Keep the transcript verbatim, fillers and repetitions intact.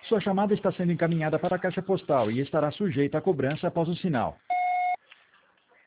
Sua chamada está sendo encaminhada para a caixa postal e estará sujeita a cobrança após o sinal.